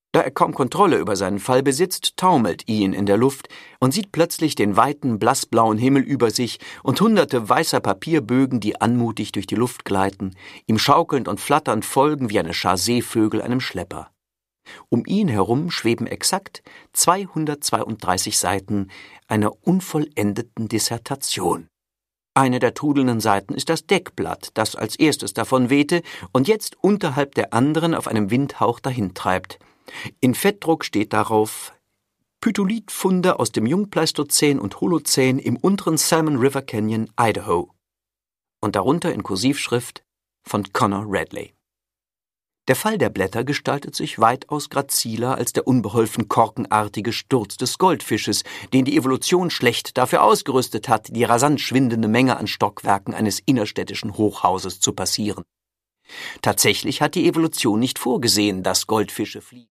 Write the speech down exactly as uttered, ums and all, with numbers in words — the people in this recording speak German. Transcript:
Da er kaum Kontrolle über seinen Fall besitzt, taumelt Ian in der Luft und sieht plötzlich den weiten, blassblauen Himmel über sich und hunderte weißer Papierbögen, die anmutig durch die Luft gleiten, ihm schaukelnd und flatternd folgen wie eine Schar Seevögel einem Schlepper. Um ihn herum schweben exakt zweihundertzweiunddreißig Seiten einer unvollendeten Dissertation. Eine der trudelnden Seiten ist das Deckblatt, das als erstes davon wehte und jetzt unterhalb der anderen auf einem Windhauch dahintreibt. In Fettdruck steht darauf: Phytolithfunde aus dem Jungpleistozän und Holozän im unteren Salmon River Canyon, Idaho. Und darunter in Kursivschrift von Connor Radley. Der Fall der Blätter gestaltet sich weitaus graziler als der unbeholfen korkenartige Sturz des Goldfisches, den die Evolution schlecht dafür ausgerüstet hat, die rasant schwindende Menge an Stockwerken eines innerstädtischen Hochhauses zu passieren. Tatsächlich hat die Evolution nicht vorgesehen, dass Goldfische fliegen.